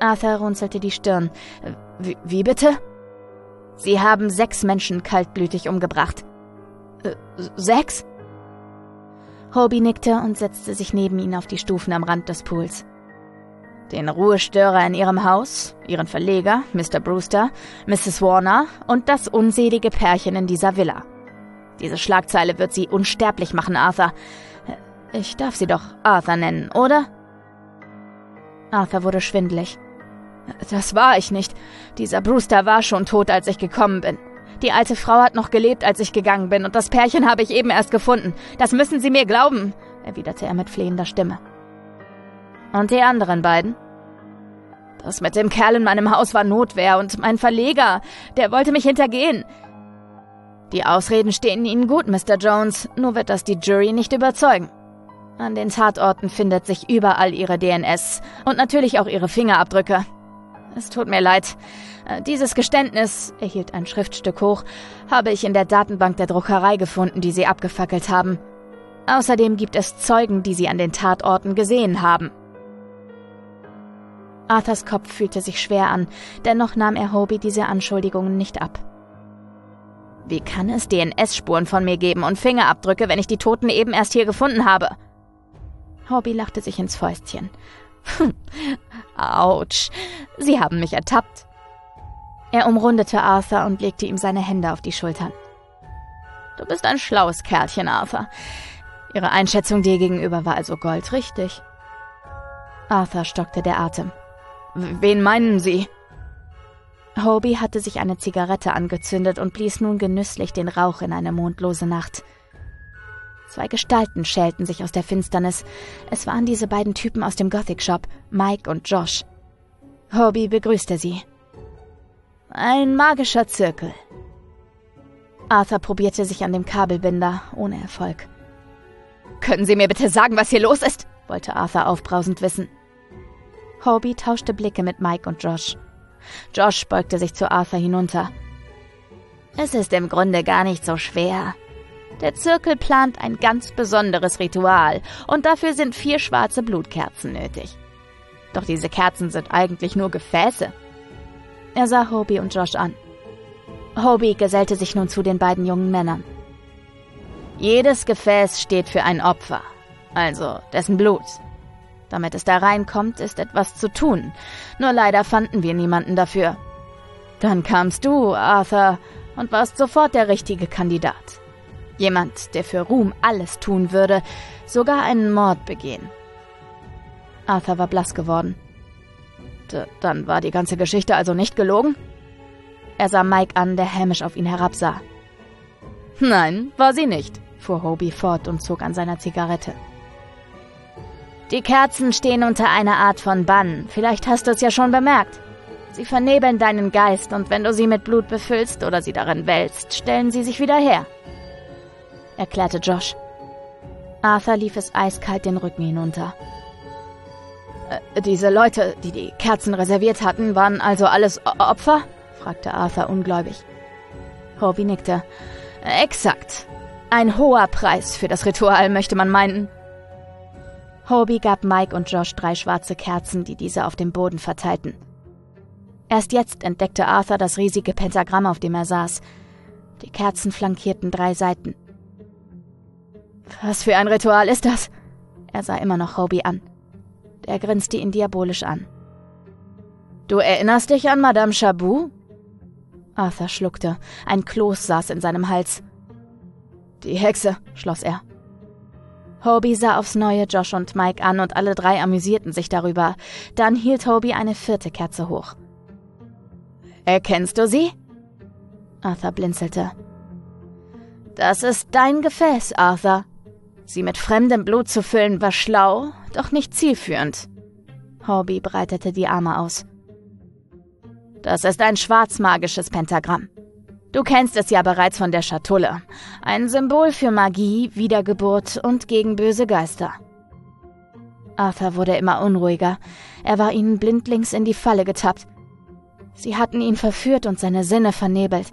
Arthur runzelte die Stirn. Wie bitte? Sie haben 6 Menschen kaltblütig umgebracht. 6? Hobie nickte und setzte sich neben ihn auf die Stufen am Rand des Pools. Den Ruhestörer in ihrem Haus, ihren Verleger, Mr. Brewster, Mrs. Warner und das unselige Pärchen in dieser Villa. Diese Schlagzeile wird sie unsterblich machen, Arthur. Ich darf sie doch Arthur nennen, oder? Arthur wurde schwindelig. Das war ich nicht. Dieser Brewster war schon tot, als ich gekommen bin. Die alte Frau hat noch gelebt, als ich gegangen bin, und das Pärchen habe ich eben erst gefunden. Das müssen Sie mir glauben, erwiderte er mit flehender Stimme. Und die anderen beiden? Das mit dem Kerl in meinem Haus war Notwehr, und mein Verleger, der wollte mich hintergehen. Die Ausreden stehen Ihnen gut, Mr. Jones, nur wird das die Jury nicht überzeugen. An den Tatorten findet sich überall Ihre DNS und natürlich auch Ihre Fingerabdrücke. Es tut mir leid. Dieses Geständnis, er hielt ein Schriftstück hoch, habe ich in der Datenbank der Druckerei gefunden, die Sie abgefackelt haben. Außerdem gibt es Zeugen, die Sie an den Tatorten gesehen haben. Arthurs Kopf fühlte sich schwer an, dennoch nahm er Hobie diese Anschuldigungen nicht ab. Wie kann es DNS-Spuren von mir geben und Fingerabdrücke, wenn ich die Toten eben erst hier gefunden habe? Hobie lachte sich ins Fäustchen. Autsch, Sie haben mich ertappt. Er umrundete Arthur und legte ihm seine Hände auf die Schultern. Du bist ein schlaues Kerlchen, Arthur. Ihre Einschätzung dir gegenüber war also goldrichtig. Arthur stockte der Atem. Wen meinen Sie? Hobie hatte sich eine Zigarette angezündet und blies nun genüsslich den Rauch in eine mondlose Nacht. 2 Gestalten schälten sich aus der Finsternis. Es waren diese beiden Typen aus dem Gothic Shop, Mike und Josh. Hobie begrüßte sie. Ein magischer Zirkel. Arthur probierte sich an dem Kabelbinder, ohne Erfolg. Können Sie mir bitte sagen, was hier los ist? Wollte Arthur aufbrausend wissen. Hobie tauschte Blicke mit Mike und Josh. Josh beugte sich zu Arthur hinunter. Es ist im Grunde gar nicht so schwer. Der Zirkel plant ein ganz besonderes Ritual und dafür sind 4 schwarze Blutkerzen nötig. Doch diese Kerzen sind eigentlich nur Gefäße. Er sah Hobie und Josh an. Hobie gesellte sich nun zu den beiden jungen Männern. Jedes Gefäß steht für ein Opfer, also dessen Blut. Damit es da reinkommt, ist etwas zu tun. Nur leider fanden wir niemanden dafür. Dann kamst du, Arthur, und warst sofort der richtige Kandidat. Jemand, der für Ruhm alles tun würde, sogar einen Mord begehen. Arthur war blass geworden. Dann war die ganze Geschichte also nicht gelogen? Er sah Mike an, der hämisch auf ihn herabsah. Nein, war sie nicht, fuhr Hobie fort und zog an seiner Zigarette. Die Kerzen stehen unter einer Art von Bann. Vielleicht hast du es ja schon bemerkt. Sie vernebeln deinen Geist und wenn du sie mit Blut befüllst oder sie darin wälzt, stellen sie sich wieder her, erklärte Josh. Arthur lief es eiskalt den Rücken hinunter. Diese Leute, die die Kerzen reserviert hatten, waren also alles Opfer? Fragte Arthur ungläubig. Hobie nickte. Exakt. Ein hoher Preis für das Ritual, möchte man meinen. Hobie gab Mike und Josh 3 schwarze Kerzen, die diese auf dem Boden verteilten. Erst jetzt entdeckte Arthur das riesige Pentagramm, auf dem er saß. Die Kerzen flankierten 3 Seiten. Was für ein Ritual ist das? Er sah immer noch Hobie an. Der grinste ihn diabolisch an. Du erinnerst dich an Madame Chabot? Arthur schluckte. Ein Kloß saß in seinem Hals. Die Hexe, schloss er. Hobie sah aufs Neue Josh und Mike an und alle 3 amüsierten sich darüber. Dann hielt Hobie eine 4. Kerze hoch. Erkennst du sie? Arthur blinzelte. Das ist dein Gefäß, Arthur. Sie mit fremdem Blut zu füllen war schlau, doch nicht zielführend. Hobie breitete die Arme aus. Das ist ein schwarzmagisches Pentagramm. Du kennst es ja bereits von der Schatulle. Ein Symbol für Magie, Wiedergeburt und gegen böse Geister. Arthur wurde immer unruhiger. Er war ihnen blindlings in die Falle getappt. Sie hatten ihn verführt und seine Sinne vernebelt.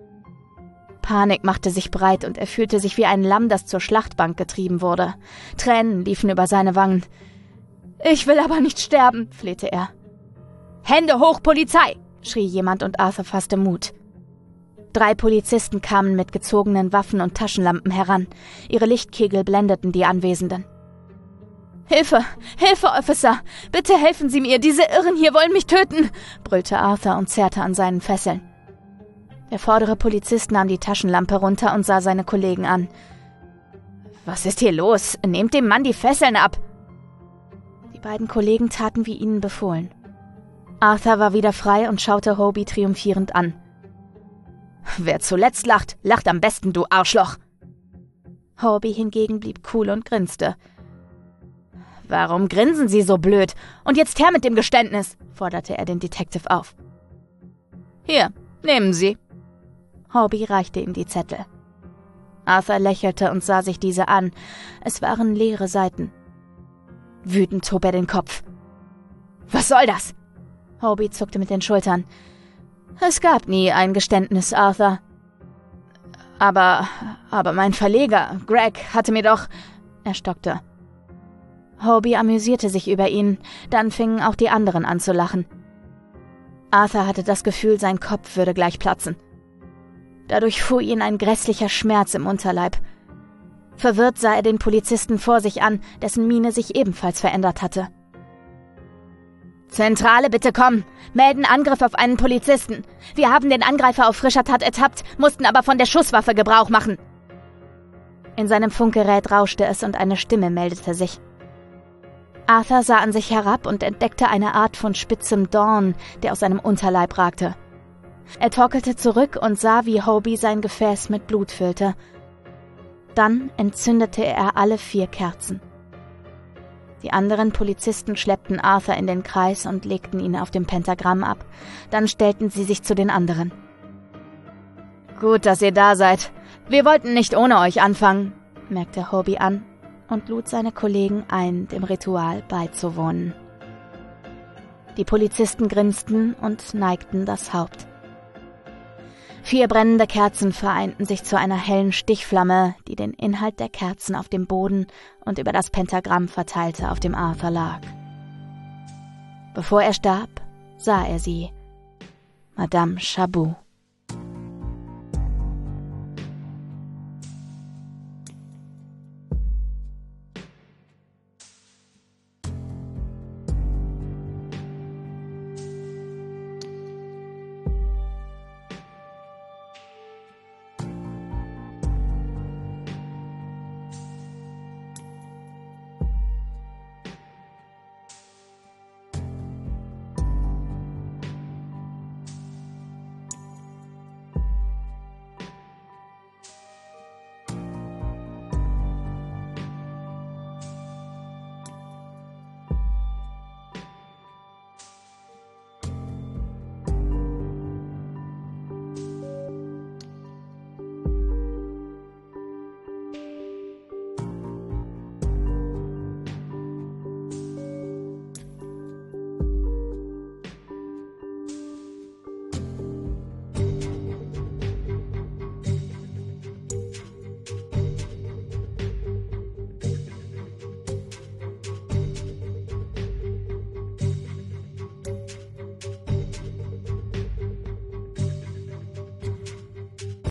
Panik machte sich breit und er fühlte sich wie ein Lamm, das zur Schlachtbank getrieben wurde. Tränen liefen über seine Wangen. »Ich will aber nicht sterben«, flehte er. Hände hoch, Polizei!« schrie jemand und Arthur fasste Mut. 3 Polizisten kamen mit gezogenen Waffen und Taschenlampen heran. Ihre Lichtkegel blendeten die Anwesenden. »Hilfe! Hilfe, Officer! Bitte helfen Sie mir! Diese Irren hier wollen mich töten!« brüllte Arthur und zerrte an seinen Fesseln. Der vordere Polizist nahm die Taschenlampe runter und sah seine Kollegen an. »Was ist hier los? Nehmt dem Mann die Fesseln ab!« Die beiden Kollegen taten wie ihnen befohlen. Arthur war wieder frei und schaute Hobie triumphierend an. »Wer zuletzt lacht, lacht am besten, du Arschloch!« Hobie hingegen blieb cool und grinste. »Warum grinsen Sie so blöd? Und jetzt her mit dem Geständnis«, forderte er den Detective auf. »Hier, nehmen Sie.« Hobie reichte ihm die Zettel. Arthur lächelte und sah sich diese an. Es waren leere Seiten. Wütend hob er den Kopf. »Was soll das?« Hobie zuckte mit den Schultern. »Es gab nie ein Geständnis, Arthur.« Aber mein Verleger, Greg, hatte mir doch...« Er stockte. Hobie amüsierte sich über ihn, dann fingen auch die anderen an zu lachen. Arthur hatte das Gefühl, sein Kopf würde gleich platzen. Dadurch fuhr ihn ein grässlicher Schmerz im Unterleib. Verwirrt sah er den Polizisten vor sich an, dessen Miene sich ebenfalls verändert hatte. »Zentrale, bitte kommen! Melden Angriff auf einen Polizisten! Wir haben den Angreifer auf frischer Tat ertappt, mussten aber von der Schusswaffe Gebrauch machen!« In seinem Funkgerät rauschte es und eine Stimme meldete sich. Arthur sah an sich herab und entdeckte eine Art von spitzem Dorn, der aus seinem Unterleib ragte. Er torkelte zurück und sah, wie Hobie sein Gefäß mit Blut füllte. Dann entzündete er alle 4 Kerzen. Die anderen Polizisten schleppten Arthur in den Kreis und legten ihn auf dem Pentagramm ab. Dann stellten sie sich zu den anderen. »Gut, dass ihr da seid. Wir wollten nicht ohne euch anfangen«, merkte Hobie an und lud seine Kollegen ein, dem Ritual beizuwohnen. Die Polizisten grinsten und neigten das Haupt. 4 brennende Kerzen vereinten sich zu einer hellen Stichflamme, die den Inhalt der Kerzen auf dem Boden und über das Pentagramm verteilte, auf dem Arthur lag. Bevor er starb, sah er sie, Madame Chabot.